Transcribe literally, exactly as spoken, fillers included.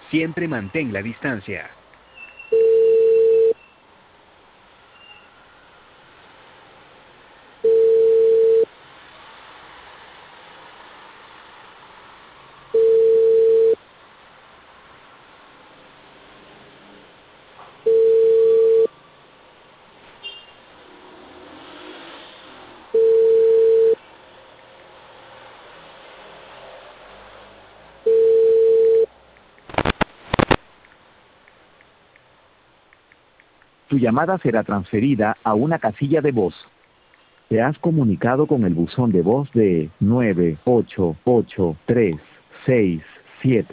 Siempre mantén la distancia. Tu llamada será transferida a una casilla de voz. Te has comunicado con el buzón de voz de nueve ocho ocho tres seis siete.